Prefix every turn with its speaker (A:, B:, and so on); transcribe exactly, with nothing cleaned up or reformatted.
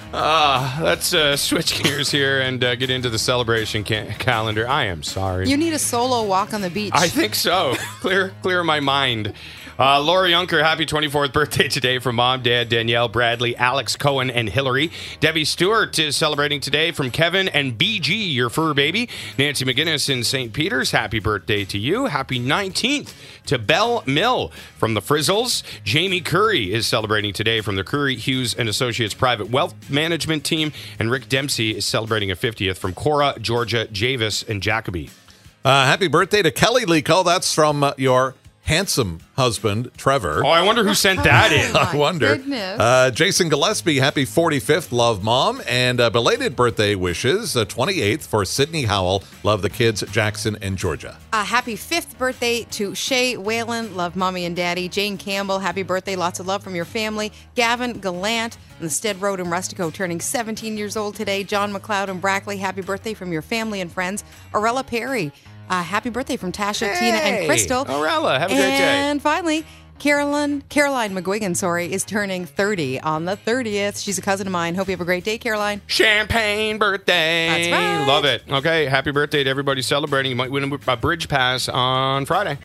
A: Uh, let's uh, switch gears here and uh, get into the celebration ca- calendar. I am sorry.
B: You need a solo walk on the beach.
A: I think so. Clear, clear my mind. Uh, Laura Junker, happy twenty-fourth birthday today from Mom, Dad, Danielle, Bradley, Alex, Cohen, and Hillary. Debbie Stewart is celebrating today from Kevin and B G, your fur baby. Nancy McGinnis in Saint Peter's, happy birthday to you. Happy nineteenth to Belle Mill from the Frizzles. Jamie Curry is celebrating today from the Curry, Hughes, and Associates Private Wealth Management Team. And Rick Dempsey is celebrating a fiftieth from Cora, Georgia, Javis, and Jacoby.
C: Uh, happy birthday to Kelly Lico. That's from uh, your handsome husband, Trevor.
A: Oh, I wonder who sent that in.
B: Oh,
C: I wonder. Uh, Jason Gillespie, happy forty-fifth. Love, Mom. And uh, belated birthday wishes, uh, twenty-eighth for Sydney Howell. Love the kids, Jackson and Georgia.
B: A happy fifth birthday to Shay Whalen. Love, Mommy and Daddy. Jane Campbell, happy birthday. Lots of love from your family. Gavin Gallant on the Stead Road in Rustico, turning seventeen years old today. John McLeod and Brackley, happy birthday from your family and friends. Orella Perry, Uh, happy birthday from Tasha,
A: Hey,
B: Tina, and Crystal.
A: Orella, have a great day.
B: And finally, Carolyn, Caroline McGuigan, sorry, is turning thirty on the thirtieth. She's a cousin of mine. Hope you have a great day, Caroline.
A: Champagne birthday.
B: That's right.
A: Love it. Okay, happy birthday to everybody celebrating. You might win a bridge pass on Friday.